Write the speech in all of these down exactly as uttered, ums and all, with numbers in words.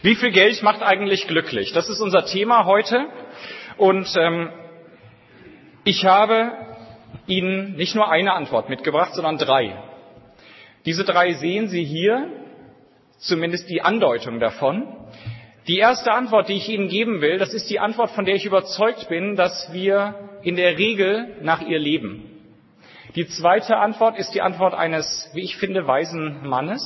Wie viel Geld macht eigentlich glücklich? Das ist unser Thema heute. Und ähm, ich habe Ihnen nicht nur eine Antwort mitgebracht, sondern drei. Diese drei sehen Sie hier, zumindest die Andeutung davon. Die erste Antwort, die ich Ihnen geben will, das ist die Antwort, von der ich überzeugt bin, dass wir in der Regel nach ihr leben. Die zweite Antwort ist die Antwort eines, wie ich finde, weisen Mannes.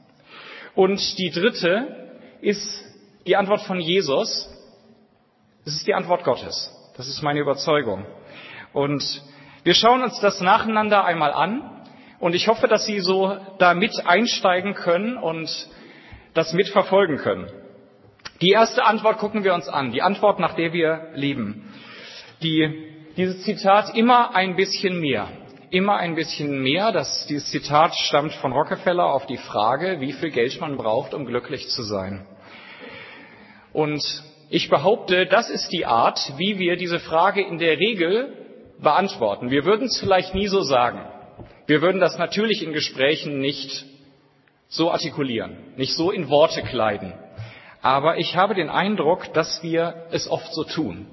Und die dritte ist die Antwort von Jesus. Es ist die Antwort Gottes. Das ist meine Überzeugung. Und wir schauen uns das nacheinander einmal an. Und ich hoffe, dass Sie so da mit einsteigen können und das mitverfolgen können. Die erste Antwort gucken wir uns an. Die Antwort, nach der wir leben. Die, dieses Zitat, immer ein bisschen mehr. Immer ein bisschen mehr. Das, dieses Zitat stammt von Rockefeller auf die Frage, wie viel Geld man braucht, um glücklich zu sein. Und ich behaupte, das ist die Art, wie wir diese Frage in der Regel beantworten. Wir würden es vielleicht nie so sagen. Wir würden das natürlich in Gesprächen nicht so artikulieren, nicht so in Worte kleiden. Aber ich habe den Eindruck, dass wir es oft so tun.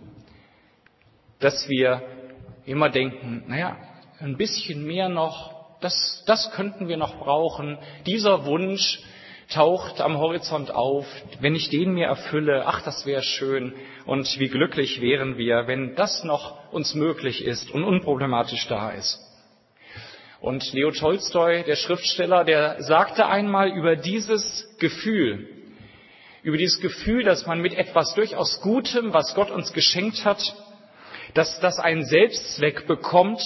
Dass wir immer denken, naja, ein bisschen mehr noch, das, das könnten wir noch brauchen. Dieser Wunsch taucht am Horizont auf. Wenn ich den mir erfülle, ach, das wäre schön. Und wie glücklich wären wir, wenn das noch uns möglich ist und unproblematisch da ist. Und Leo Tolstoi, der Schriftsteller, der sagte einmal über dieses Gefühl, über dieses Gefühl, dass man mit etwas durchaus Gutem, was Gott uns geschenkt hat, dass das einen Selbstzweck bekommt,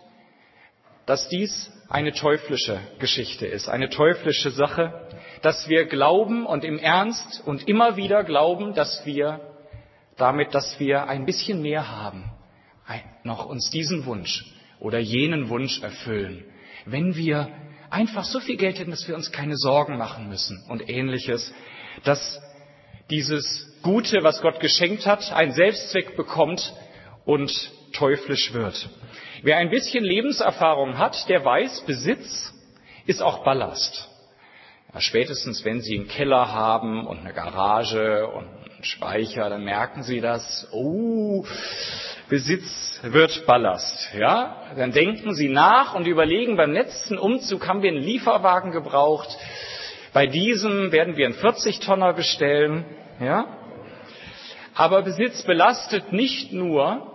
dass dies eine teuflische Geschichte ist, eine teuflische Sache, dass wir glauben und im Ernst und immer wieder glauben, dass wir damit, dass wir ein bisschen mehr haben, noch uns diesen Wunsch oder jenen Wunsch erfüllen, wenn wir einfach so viel Geld hätten, dass wir uns keine Sorgen machen müssen und Ähnliches, dass dieses Gute, was Gott geschenkt hat, einen Selbstzweck bekommt und teuflisch wird. Wer ein bisschen Lebenserfahrung hat, der weiß, Besitz ist auch Ballast. Ja, spätestens, wenn Sie einen Keller haben und eine Garage und einen Speicher, dann merken Sie das. Oh, Besitz wird Ballast. Ja, dann denken Sie nach und überlegen, beim letzten Umzug haben wir einen Lieferwagen gebraucht. Bei diesem werden wir einen vierzig-Tonner bestellen. Ja, aber Besitz belastet nicht nur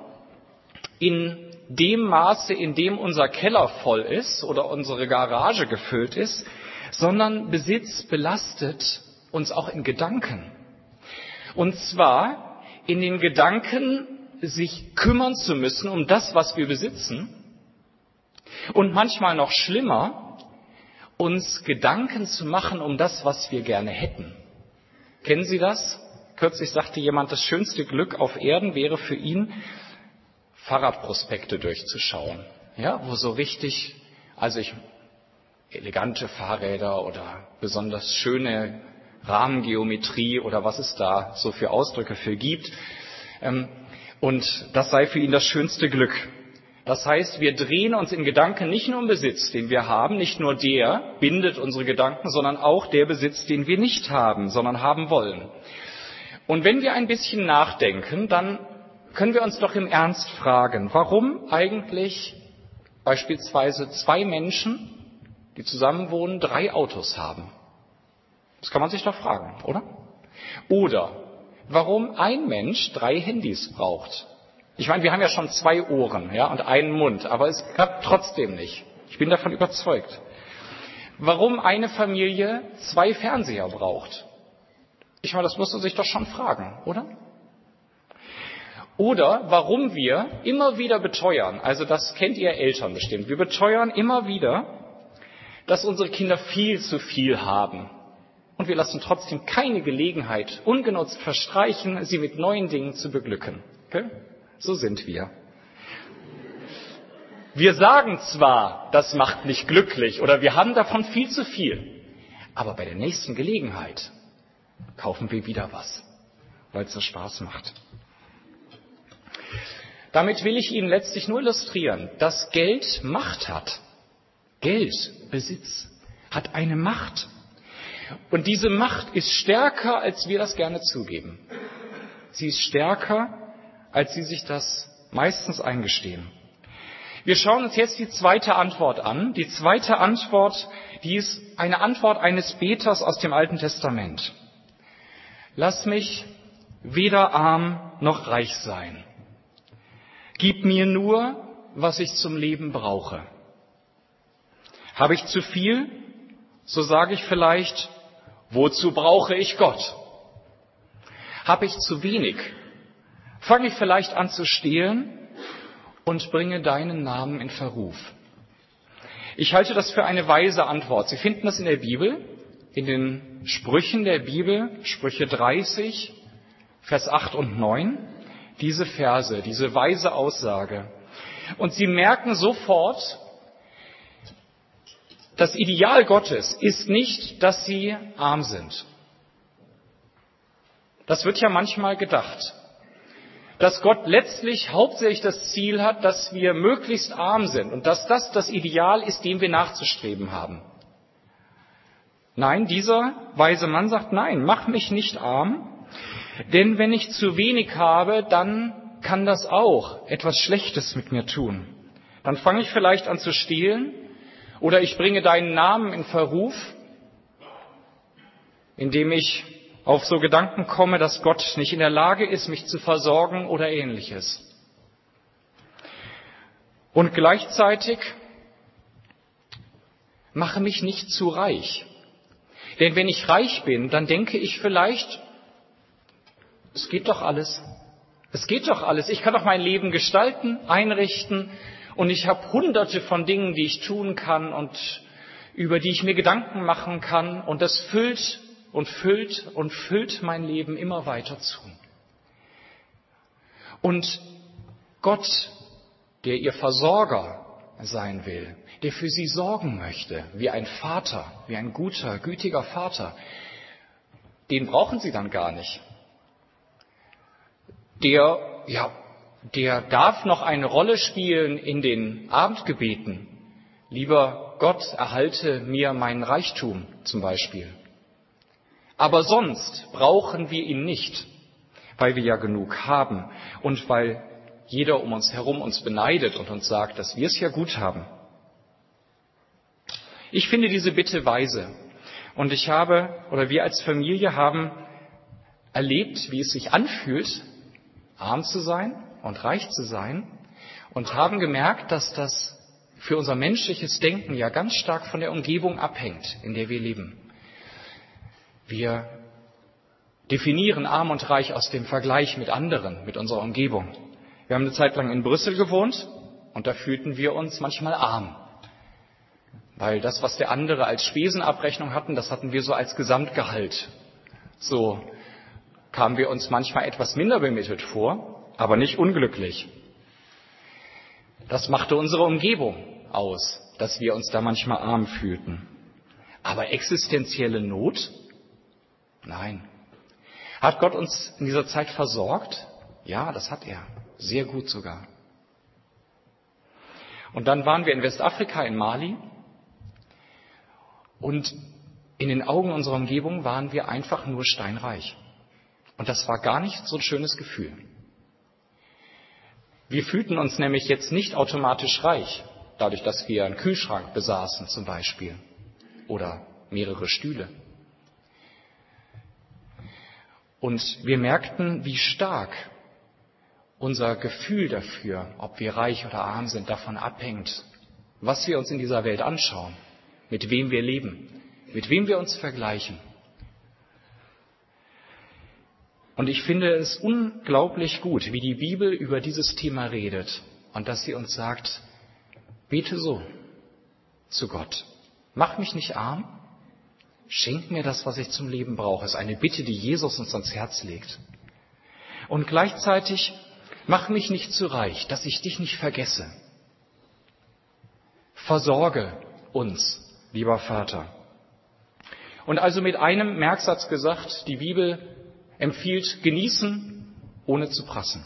in dem Maße, in dem unser Keller voll ist oder unsere Garage gefüllt ist, sondern Besitz belastet uns auch in Gedanken. Und zwar in den Gedanken, sich kümmern zu müssen um das, was wir besitzen. Und manchmal noch schlimmer, uns Gedanken zu machen um das, was wir gerne hätten. Kennen Sie das? Kürzlich sagte jemand, das schönste Glück auf Erden wäre für ihn, Fahrradprospekte durchzuschauen, ja, wo so richtig, also ich, elegante Fahrräder oder besonders schöne Rahmengeometrie oder was es da so für Ausdrücke für gibt. Und das sei für ihn das schönste Glück. Das heißt, wir drehen uns in Gedanken nicht nur um Besitz, den wir haben, nicht nur der bindet unsere Gedanken, sondern auch der Besitz, den wir nicht haben, sondern haben wollen. Und wenn wir ein bisschen nachdenken, dann können wir uns doch im Ernst fragen, warum eigentlich beispielsweise zwei Menschen, die zusammenwohnen, drei Autos haben? Das kann man sich doch fragen, oder? Oder warum ein Mensch drei Handys braucht? Ich meine, wir haben ja schon zwei Ohren, ja, und einen Mund, aber es klappt trotzdem nicht. Ich bin davon überzeugt. Warum eine Familie zwei Fernseher braucht? Ich meine, das muss man sich doch schon fragen, oder? Oder warum wir immer wieder beteuern, also das kennt ihr Eltern bestimmt, wir beteuern immer wieder, dass unsere Kinder viel zu viel haben. Und wir lassen trotzdem keine Gelegenheit ungenutzt verstreichen, sie mit neuen Dingen zu beglücken. Okay? So sind wir. Wir sagen zwar, das macht nicht glücklich oder wir haben davon viel zu viel, aber bei der nächsten Gelegenheit kaufen wir wieder was, weil es so Spaß macht. Damit will ich Ihnen letztlich nur illustrieren, dass Geld Macht hat. Geld, Besitz, hat eine Macht. Und diese Macht ist stärker, als wir das gerne zugeben. Sie ist stärker, als Sie sich das meistens eingestehen. Wir schauen uns jetzt die zweite Antwort an. Die zweite Antwort, die ist eine Antwort eines Beters aus dem Alten Testament. Lass mich weder arm noch reich sein. Gib mir nur, was ich zum Leben brauche. Habe ich zu viel, so sage ich vielleicht, wozu brauche ich Gott? Habe ich zu wenig, fange ich vielleicht an zu stehlen und bringe deinen Namen in Verruf. Ich halte das für eine weise Antwort. Sie finden das in der Bibel, in den Sprüchen der Bibel, Sprüche dreißig, Vers acht und neun, diese Verse, diese weise Aussage. Und Sie merken sofort, das Ideal Gottes ist nicht, dass Sie arm sind. Das wird ja manchmal gedacht, dass Gott letztlich hauptsächlich das Ziel hat, dass wir möglichst arm sind und dass das das Ideal ist, dem wir nachzustreben haben. Nein, dieser weise Mann sagt, nein, mach mich nicht arm, denn wenn ich zu wenig habe, dann kann das auch etwas Schlechtes mit mir tun. Dann fange ich vielleicht an zu stehlen oder ich bringe deinen Namen in Verruf, indem ich auf so Gedanken komme, dass Gott nicht in der Lage ist, mich zu versorgen oder Ähnliches. Und gleichzeitig mache mich nicht zu reich. Denn wenn ich reich bin, dann denke ich vielleicht, es geht doch alles. Es geht doch alles. Ich kann doch mein Leben gestalten, einrichten und ich habe hunderte von Dingen, die ich tun kann und über die ich mir Gedanken machen kann und das füllt und füllt und füllt mein Leben immer weiter zu. Und Gott, der ihr Versorger sein will, der für sie sorgen möchte, wie ein Vater, wie ein guter, gütiger Vater, den brauchen sie dann gar nicht. Der, ja, der darf noch eine Rolle spielen in den Abendgebeten. Lieber Gott, erhalte mir meinen Reichtum zum Beispiel. Aber sonst brauchen wir ihn nicht, weil wir ja genug haben und weil jeder um uns herum uns beneidet und uns sagt, dass wir es ja gut haben. Ich finde diese Bitte weise und ich habe, oder wir als Familie haben erlebt, wie es sich anfühlt, arm zu sein und reich zu sein und haben gemerkt, dass das für unser menschliches Denken ja ganz stark von der Umgebung abhängt, in der wir leben. Wir definieren arm und reich aus dem Vergleich mit anderen, mit unserer Umgebung. Wir haben eine Zeit lang in Brüssel gewohnt und da fühlten wir uns manchmal arm. Weil das, was der andere als Spesenabrechnung hatten, das hatten wir so als Gesamtgehalt. So kamen wir uns manchmal etwas minder bemittelt vor, aber nicht unglücklich. Das machte unsere Umgebung aus, dass wir uns da manchmal arm fühlten. Aber existenzielle Not? Nein. Hat Gott uns in dieser Zeit versorgt? Ja, das hat er. Sehr gut sogar. Und dann waren wir in Westafrika, in Mali. Und in den Augen unserer Umgebung waren wir einfach nur steinreich. Und das war gar nicht so ein schönes Gefühl. Wir fühlten uns nämlich jetzt nicht automatisch reich, dadurch, dass wir einen Kühlschrank besaßen zum Beispiel oder mehrere Stühle. Und wir merkten, wie stark unser Gefühl dafür, ob wir reich oder arm sind, davon abhängt, was wir uns in dieser Welt anschauen, mit wem wir leben, mit wem wir uns vergleichen. Und ich finde es unglaublich gut, wie die Bibel über dieses Thema redet und dass sie uns sagt, bete so zu Gott. Mach mich nicht arm, schenk mir das, was ich zum Leben brauche. Das ist eine Bitte, die Jesus uns ans Herz legt. Und gleichzeitig mach mich nicht zu reich, dass ich dich nicht vergesse. Versorge uns, lieber Vater. Und also mit einem Merksatz gesagt, die Bibel empfiehlt genießen, ohne zu prassen.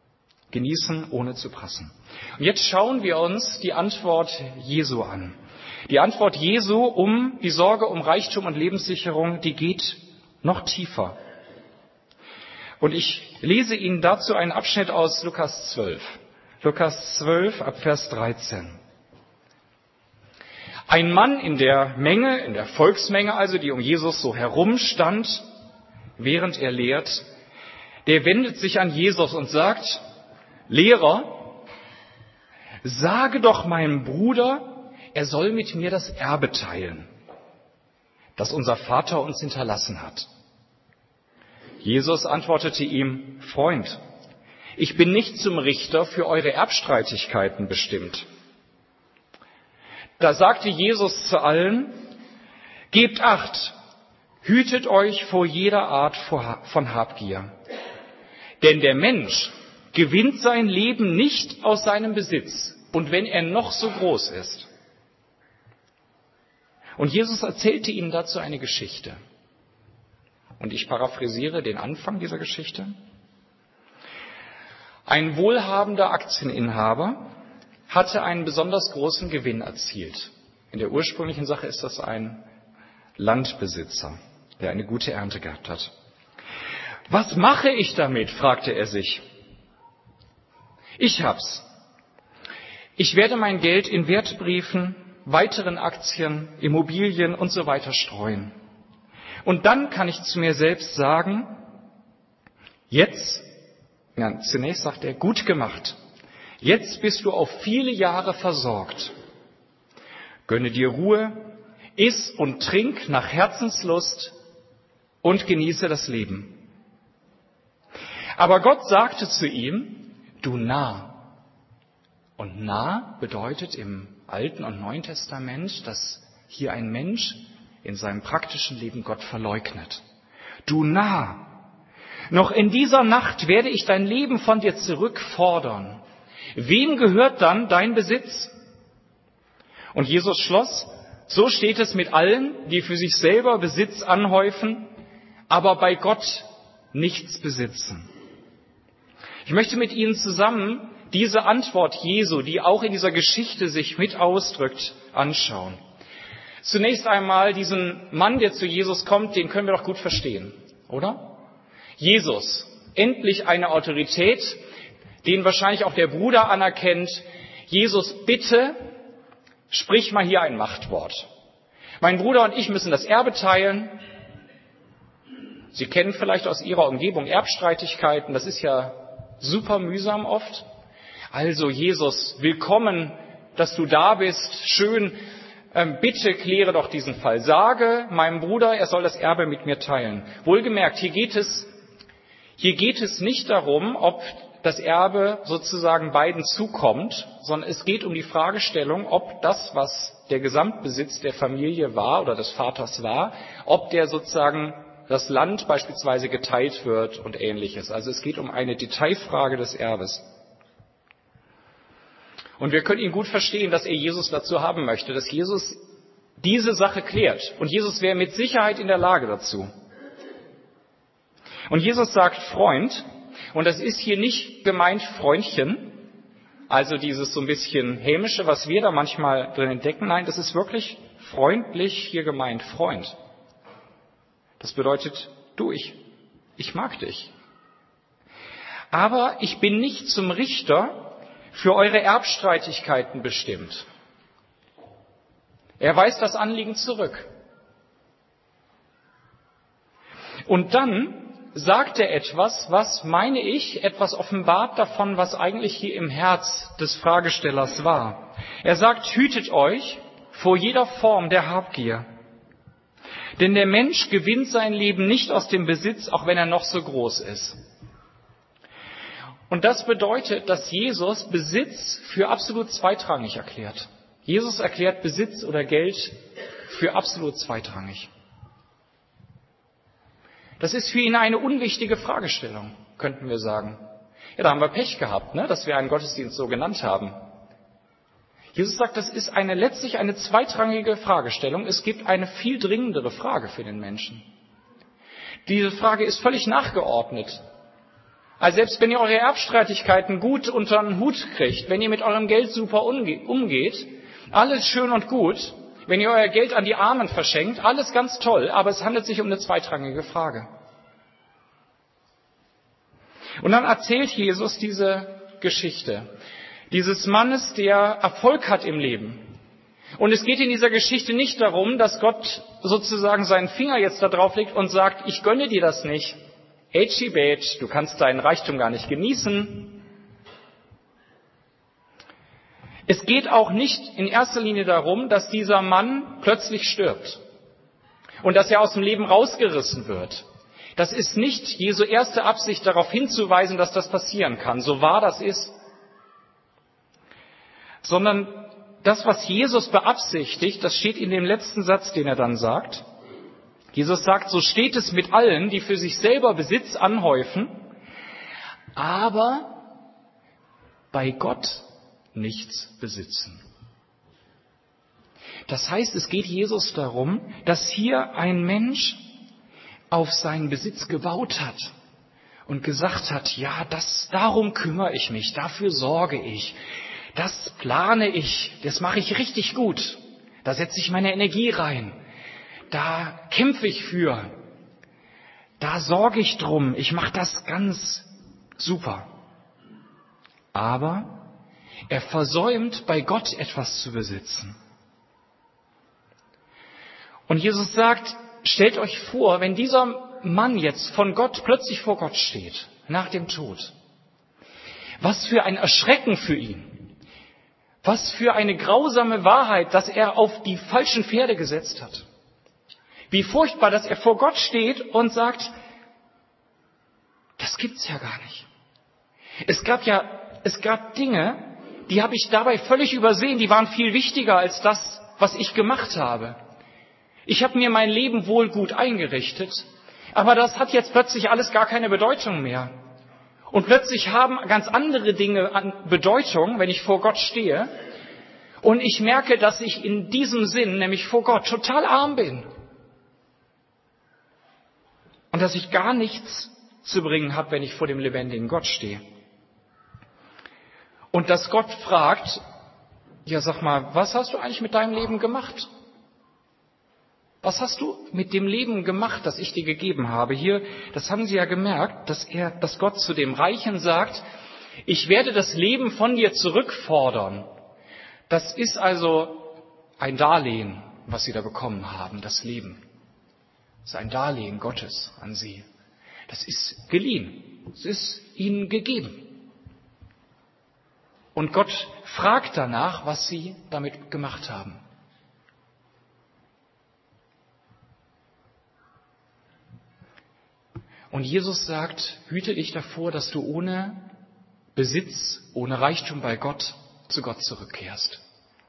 Genießen, ohne zu prassen. Und jetzt schauen wir uns die Antwort Jesu an. Die Antwort Jesu um die Sorge um Reichtum und Lebenssicherung, die geht noch tiefer. Und ich lese Ihnen dazu einen Abschnitt aus Lukas zwölf. Lukas zwölf ab Vers dreizehn. Ein Mann in der Menge, in der Volksmenge also, die um Jesus so herumstand, während er lehrt, der wendet sich an Jesus und sagt: Lehrer, sage doch meinem Bruder, er soll mit mir das Erbe teilen, das unser Vater uns hinterlassen hat. Jesus antwortete ihm: Freund, ich bin nicht zum Richter für eure Erbstreitigkeiten bestimmt. Da sagte Jesus zu allen: Gebt Acht, hütet euch vor jeder Art von Habgier. Denn der Mensch gewinnt sein Leben nicht aus seinem Besitz, und wenn er noch so groß ist. Und Jesus erzählte ihnen dazu eine Geschichte. Und ich paraphrasiere den Anfang dieser Geschichte. Ein wohlhabender Aktieninhaber hatte einen besonders großen Gewinn erzielt. In der ursprünglichen Sache ist das ein Landbesitzer, der eine gute Ernte gehabt hat. Was mache ich damit? Fragte er sich. Ich hab's. Ich werde mein Geld in Wertbriefen, weiteren Aktien, Immobilien und so weiter streuen. Und dann kann ich zu mir selbst sagen, jetzt, ja, zunächst sagt er, gut gemacht. Jetzt bist du auf viele Jahre versorgt. Gönne dir Ruhe, iss und trink nach Herzenslust und genieße das Leben. Aber Gott sagte zu ihm: Du Narr. Und Narr bedeutet im Alten und Neuen Testament, dass hier ein Mensch in seinem praktischen Leben Gott verleugnet. Du Narr. Noch in dieser Nacht werde ich dein Leben von dir zurückfordern. Wem gehört dann dein Besitz? Und Jesus schloss: So steht es mit allen, die für sich selber Besitz anhäufen, aber bei Gott nichts besitzen. Ich möchte mit Ihnen zusammen diese Antwort Jesu, die auch in dieser Geschichte sich mit ausdrückt, anschauen. Zunächst einmal diesen Mann, der zu Jesus kommt, den können wir doch gut verstehen, oder? Jesus, endlich eine Autorität, den wahrscheinlich auch der Bruder anerkennt. Jesus, bitte, sprich mal hier ein Machtwort. Mein Bruder und ich müssen das Erbe teilen. Sie kennen vielleicht aus Ihrer Umgebung Erbstreitigkeiten, das ist ja super mühsam oft. Also Jesus, willkommen, dass du da bist. Schön, ähm, bitte kläre doch diesen Fall. Sage meinem Bruder, er soll das Erbe mit mir teilen. Wohlgemerkt, hier geht es, hier geht es nicht darum, ob das Erbe sozusagen beiden zukommt, sondern es geht um die Fragestellung, ob das, was der Gesamtbesitz der Familie war oder des Vaters war, ob der sozusagen das Land beispielsweise geteilt wird und Ähnliches. Also es geht um eine Detailfrage des Erbes. Und wir können ihn gut verstehen, dass er Jesus dazu haben möchte, dass Jesus diese Sache klärt. Und Jesus wäre mit Sicherheit in der Lage dazu. Und Jesus sagt Freund, und das ist hier nicht gemeint Freundchen, also dieses so ein bisschen hämische, was wir da manchmal drin entdecken. Nein, das ist wirklich freundlich hier gemeint, Freund. Das bedeutet, du, ich, ich mag dich. Aber ich bin nicht zum Richter für eure Erbstreitigkeiten bestimmt. Er weist das Anliegen zurück. Und dann sagt er etwas, was, meine ich, etwas offenbart davon, was eigentlich hier im Herz des Fragestellers war. Er sagt, hütet euch vor jeder Form der Habgier. Denn der Mensch gewinnt sein Leben nicht aus dem Besitz, auch wenn er noch so groß ist. Und das bedeutet, dass Jesus Besitz für absolut zweitrangig erklärt. Jesus erklärt Besitz oder Geld für absolut zweitrangig. Das ist für ihn eine unwichtige Fragestellung, könnten wir sagen. Ja, da haben wir Pech gehabt, ne, dass wir einen Gottesdienst so genannt haben. Jesus sagt, das ist eine, letztlich eine zweitrangige Fragestellung. Es gibt eine viel dringendere Frage für den Menschen. Diese Frage ist völlig nachgeordnet. Also selbst wenn ihr eure Erbstreitigkeiten gut unter den Hut kriegt, wenn ihr mit eurem Geld super umgeht, alles schön und gut, wenn ihr euer Geld an die Armen verschenkt, alles ganz toll, aber es handelt sich um eine zweitrangige Frage. Und dann erzählt Jesus diese Geschichte dieses Mannes, der Erfolg hat im Leben. Und es geht in dieser Geschichte nicht darum, dass Gott sozusagen seinen Finger jetzt da drauf legt und sagt, ich gönne dir das nicht. Ätschi bätsch, du kannst deinen Reichtum gar nicht genießen. Es geht auch nicht in erster Linie darum, dass dieser Mann plötzlich stirbt und dass er aus dem Leben rausgerissen wird. Das ist nicht Jesu erste Absicht, darauf hinzuweisen, dass das passieren kann, so wahr das ist. Sondern das, was Jesus beabsichtigt, das steht in dem letzten Satz, den er dann sagt. Jesus sagt, so steht es mit allen, die für sich selber Besitz anhäufen, aber bei Gott nichts besitzen. Das heißt, es geht Jesus darum, dass hier ein Mensch auf seinen Besitz gebaut hat und gesagt hat, ja, das, darum kümmere ich mich, dafür sorge ich, das plane ich, das mache ich richtig gut, da setze ich meine Energie rein, da kämpfe ich für, da sorge ich drum, ich mache das ganz super. Aber er versäumt, bei Gott etwas zu besitzen. Und Jesus sagt, stellt euch vor, wenn dieser Mann jetzt von Gott plötzlich vor Gott steht, nach dem Tod. Was für ein Erschrecken für ihn. Was für eine grausame Wahrheit, dass er auf die falschen Pferde gesetzt hat. Wie furchtbar, dass er vor Gott steht und sagt, das gibt's ja gar nicht. Es gab ja, es gab Dinge, die habe ich dabei völlig übersehen, die waren viel wichtiger als das, was ich gemacht habe. Ich habe mir mein Leben wohl gut eingerichtet, aber das hat jetzt plötzlich alles gar keine Bedeutung mehr. Und plötzlich haben ganz andere Dinge an Bedeutung, wenn ich vor Gott stehe. Und ich merke, dass ich in diesem Sinn, nämlich vor Gott, total arm bin. Und dass ich gar nichts zu bringen habe, wenn ich vor dem lebendigen Gott stehe. Und dass Gott fragt, ja sag mal, was hast du eigentlich mit deinem Leben gemacht? Was hast du mit dem Leben gemacht, das ich dir gegeben habe? Hier, das haben Sie ja gemerkt, dass er, dass Gott zu dem Reichen sagt, ich werde das Leben von dir zurückfordern. Das ist also ein Darlehen, was Sie da bekommen haben, das Leben. Das ist ein Darlehen Gottes an Sie. Das ist geliehen. Es ist Ihnen gegeben. Und Gott fragt danach, was Sie damit gemacht haben. Und Jesus sagt, hüte dich davor, dass du ohne Besitz, ohne Reichtum bei Gott zu Gott zurückkehrst.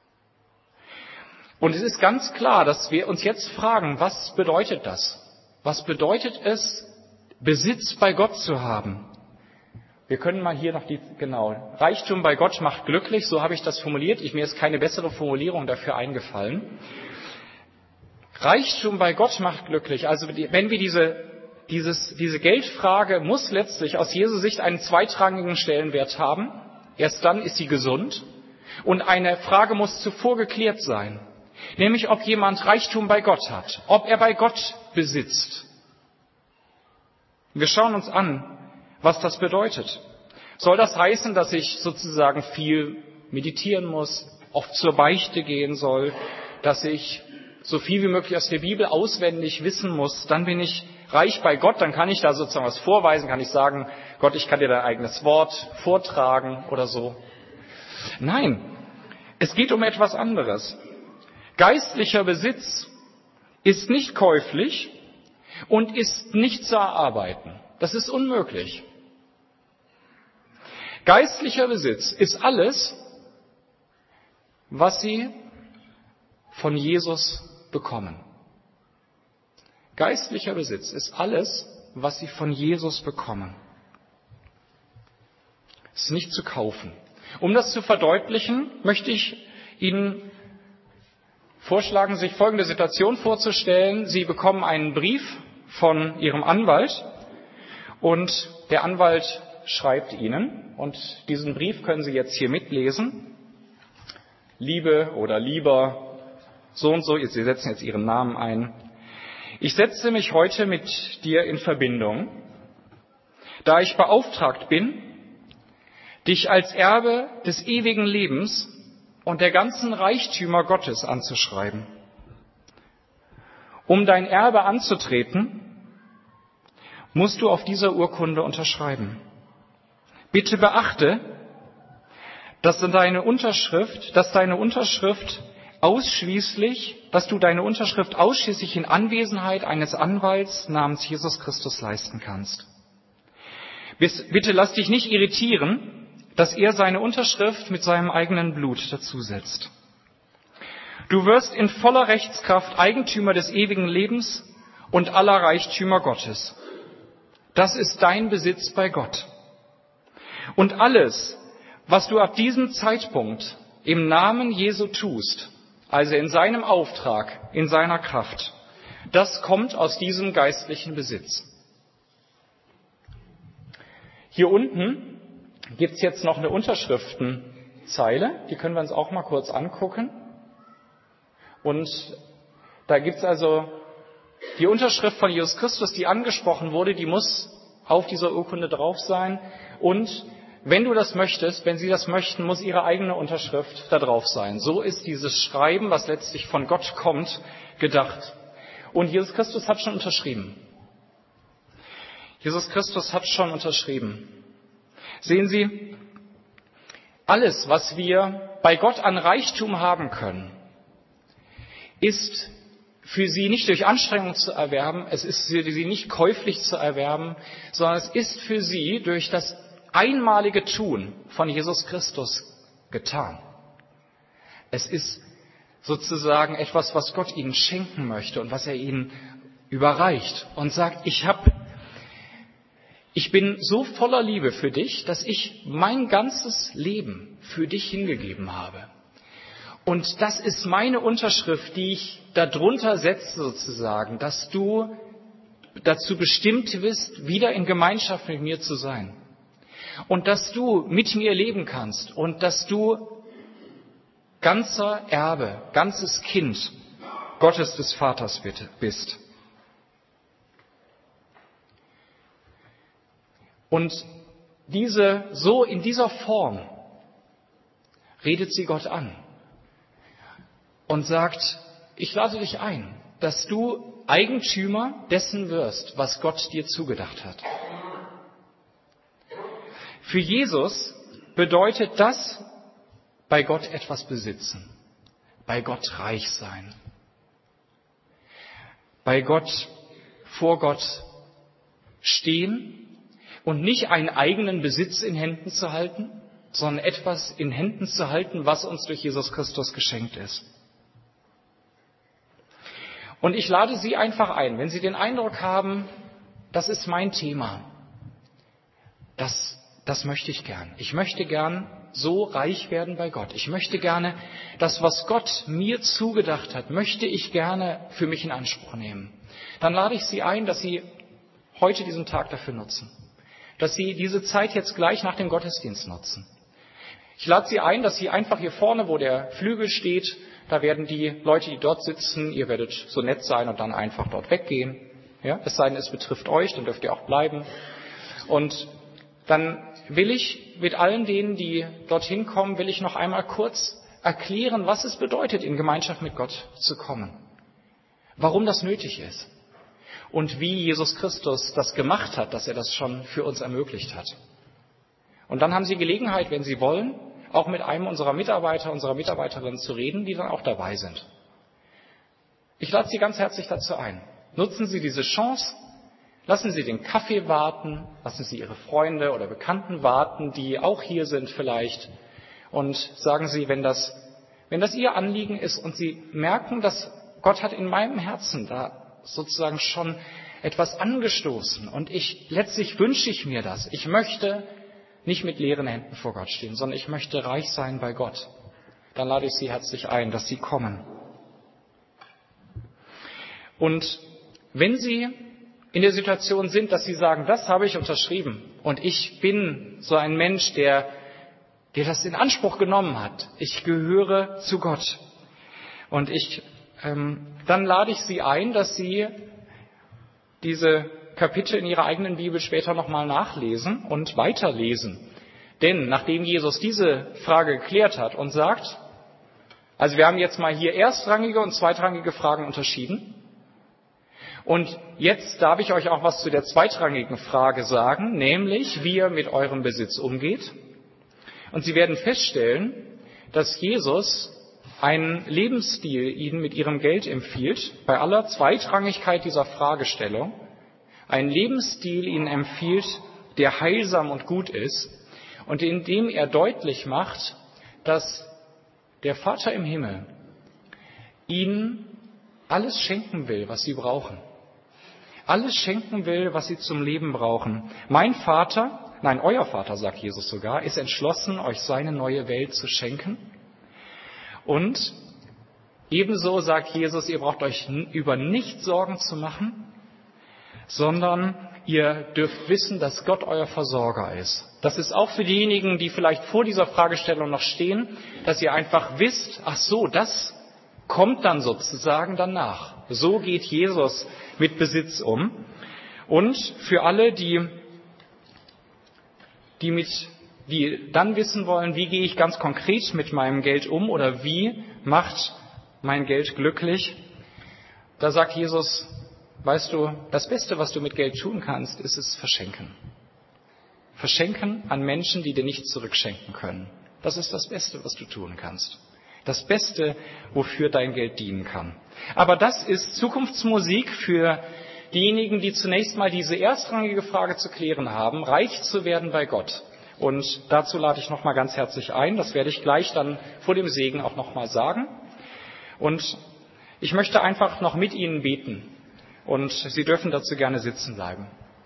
Und es ist ganz klar, dass wir uns jetzt fragen, was bedeutet das? Was bedeutet es, Besitz bei Gott zu haben? Wir können mal hier noch die, genau, Reichtum bei Gott macht glücklich, so habe ich das formuliert. Ich, mir ist keine bessere Formulierung dafür eingefallen. Reichtum bei Gott macht glücklich. Also wenn wir diese Dieses, diese Geldfrage muss letztlich aus Jesu Sicht einen zweitrangigen Stellenwert haben. Erst dann ist sie gesund. Und eine Frage muss zuvor geklärt sein. Nämlich, ob jemand Reichtum bei Gott hat. Ob er bei Gott besitzt. Wir schauen uns an, was das bedeutet. Soll das heißen, dass ich sozusagen viel meditieren muss, oft zur Beichte gehen soll, dass ich so viel wie möglich aus der Bibel auswendig wissen muss, dann bin ich reich bei Gott, dann kann ich da sozusagen was vorweisen, kann ich sagen, Gott, ich kann dir dein eigenes Wort vortragen oder so. Nein, es geht um etwas anderes. Geistlicher Besitz ist nicht käuflich und ist nicht zu erarbeiten. Das ist unmöglich. Geistlicher Besitz ist alles, was Sie von Jesus bekommen. Geistlicher Besitz ist alles, was Sie von Jesus bekommen. Es ist nicht zu kaufen. Um das zu verdeutlichen, möchte ich Ihnen vorschlagen, sich folgende Situation vorzustellen. Sie bekommen einen Brief von Ihrem Anwalt und der Anwalt schreibt Ihnen, und diesen Brief können Sie jetzt hier mitlesen. Liebe oder lieber so und so, Sie setzen jetzt Ihren Namen ein. Ich setze mich heute mit dir in Verbindung, da ich beauftragt bin, dich als Erbe des ewigen Lebens und der ganzen Reichtümer Gottes anzuschreiben. Um dein Erbe anzutreten, musst du auf dieser Urkunde unterschreiben. Bitte beachte, dass deine Unterschrift, dass deine Unterschrift ausschließlich, dass du deine Unterschrift ausschließlich in Anwesenheit eines Anwalts namens Jesus Christus leisten kannst. Bitte lass dich nicht irritieren, dass er seine Unterschrift mit seinem eigenen Blut dazusetzt. Du wirst in voller Rechtskraft Eigentümer des ewigen Lebens und aller Reichtümer Gottes. Das ist dein Besitz bei Gott. Und alles, was du ab diesem Zeitpunkt im Namen Jesu tust, also in seinem Auftrag, in seiner Kraft, das kommt aus diesem geistlichen Besitz. Hier unten gibt es jetzt noch eine Unterschriftenzeile, die können wir uns auch mal kurz angucken. Und da gibt es also die Unterschrift von Jesus Christus, die angesprochen wurde, die muss auf dieser Urkunde drauf sein. Und wenn du das möchtest, wenn Sie das möchten, muss Ihre eigene Unterschrift da drauf sein. So ist dieses Schreiben, was letztlich von Gott kommt, gedacht. Und Jesus Christus hat schon unterschrieben. Jesus Christus hat schon unterschrieben. Sehen Sie, alles, was wir bei Gott an Reichtum haben können, ist für Sie nicht durch Anstrengung zu erwerben, es ist für Sie nicht käuflich zu erwerben, sondern es ist für Sie durch das einmalige Tun von Jesus Christus getan. Es ist sozusagen etwas, was Gott Ihnen schenken möchte und was er Ihnen überreicht und sagt, ich habe Ich bin so voller Liebe für dich, dass ich mein ganzes Leben für dich hingegeben habe. Und das ist meine Unterschrift, die ich darunter setze sozusagen, dass du dazu bestimmt bist, wieder in Gemeinschaft mit mir zu sein. Und dass du mit mir leben kannst und dass du ganzer Erbe, ganzes Kind Gottes des Vaters bist. Und diese, so in dieser Form redet sie Gott an und sagt, ich lade dich ein, dass du Eigentümer dessen wirst, was Gott dir zugedacht hat. Für Jesus bedeutet das, bei Gott etwas besitzen, bei Gott reich sein, bei Gott, vor Gott stehen und nicht einen eigenen Besitz in Händen zu halten, sondern etwas in Händen zu halten, was uns durch Jesus Christus geschenkt ist. Und ich lade Sie einfach ein, wenn Sie den Eindruck haben, das ist mein Thema, das, das möchte ich gern. Ich möchte gern so reich werden bei Gott. Ich möchte gerne das, was Gott mir zugedacht hat, möchte ich gerne für mich in Anspruch nehmen. Dann lade ich Sie ein, dass Sie heute diesen Tag dafür nutzen. Dass Sie diese Zeit jetzt gleich nach dem Gottesdienst nutzen. Ich lade Sie ein, dass Sie einfach hier vorne, wo der Flügel steht, da werden die Leute, die dort sitzen, ihr werdet so nett sein und dann einfach dort weggehen. Ja, es sei denn, es betrifft euch, dann dürft ihr auch bleiben. Und dann will ich mit allen denen, die dorthin kommen, will ich noch einmal kurz erklären, was es bedeutet, in Gemeinschaft mit Gott zu kommen. Warum das nötig ist. Und wie Jesus Christus das gemacht hat, dass er das schon für uns ermöglicht hat. Und dann haben Sie Gelegenheit, wenn Sie wollen, auch mit einem unserer Mitarbeiter, unserer Mitarbeiterin zu reden, die dann auch dabei sind. Ich lade Sie ganz herzlich dazu ein. Nutzen Sie diese Chance, lassen Sie den Kaffee warten, lassen Sie Ihre Freunde oder Bekannten warten, die auch hier sind vielleicht, und sagen Sie, wenn das, wenn das Ihr Anliegen ist und Sie merken, dass Gott hat in meinem Herzen da sozusagen schon etwas angestoßen und ich, letztlich wünsche ich mir das. Ich möchte nicht mit leeren Händen vor Gott stehen, sondern ich möchte reich sein bei Gott. Dann lade ich Sie herzlich ein, dass Sie kommen. Und wenn Sie in der Situation sind, dass Sie sagen, das habe ich unterschrieben und ich bin so ein Mensch, der, der das in Anspruch genommen hat. Ich gehöre zu Gott und ich ähm, dann lade ich Sie ein, dass Sie diese Kapitel in Ihrer eigenen Bibel später nochmal nachlesen und weiterlesen. Denn nachdem Jesus diese Frage geklärt hat und sagt, also wir haben jetzt mal hier erstrangige und zweitrangige Fragen unterschieden. Und jetzt darf ich euch auch was zu der zweitrangigen Frage sagen, nämlich wie ihr mit eurem Besitz umgeht. Und Sie werden feststellen, dass Jesus einen Lebensstil Ihnen mit Ihrem Geld empfiehlt, bei aller Zweitrangigkeit dieser Fragestellung, einen Lebensstil Ihnen empfiehlt, der heilsam und gut ist und in dem er deutlich macht, dass der Vater im Himmel Ihnen alles schenken will, was Sie brauchen. Alles schenken will, was Sie zum Leben brauchen. Mein Vater, nein, euer Vater, sagt Jesus sogar, ist entschlossen, euch seine neue Welt zu schenken. Und ebenso sagt Jesus, ihr braucht euch über nichts Sorgen zu machen, sondern ihr dürft wissen, dass Gott euer Versorger ist. Das ist auch für diejenigen, die vielleicht vor dieser Fragestellung noch stehen, dass ihr einfach wisst, ach so, das kommt dann sozusagen danach. So geht Jesus mit Besitz um. Und für alle, die, die, mit, die dann wissen wollen, wie gehe ich ganz konkret mit meinem Geld um oder wie macht mein Geld glücklich, da sagt Jesus, weißt du, das Beste, was du mit Geld tun kannst, ist es verschenken. Verschenken an Menschen, die dir nichts zurückschenken können. Das ist das Beste, was du tun kannst. Das Beste, wofür dein Geld dienen kann. Aber das ist Zukunftsmusik für diejenigen, die zunächst mal diese erstrangige Frage zu klären haben, reich zu werden bei Gott. Und dazu lade ich nochmal ganz herzlich ein. Das werde ich gleich dann vor dem Segen auch nochmal sagen. Und ich möchte einfach noch mit Ihnen beten. Und Sie dürfen dazu gerne sitzen bleiben.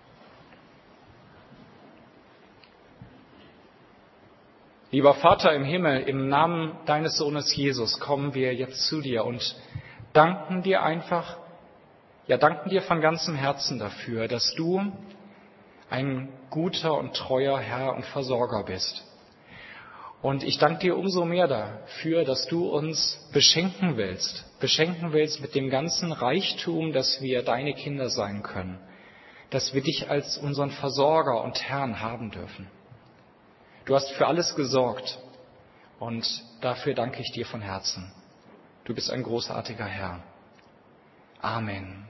Lieber Vater im Himmel, im Namen deines Sohnes Jesus kommen wir jetzt zu dir und danken dir einfach, ja danken dir von ganzem Herzen dafür, dass du ein guter und treuer Herr und Versorger bist. Und ich danke dir umso mehr dafür, dass du uns beschenken willst, beschenken willst mit dem ganzen Reichtum, dass wir deine Kinder sein können, dass wir dich als unseren Versorger und Herrn haben dürfen. Du hast für alles gesorgt und dafür danke ich dir von Herzen. Du bist ein großartiger Herr. Amen.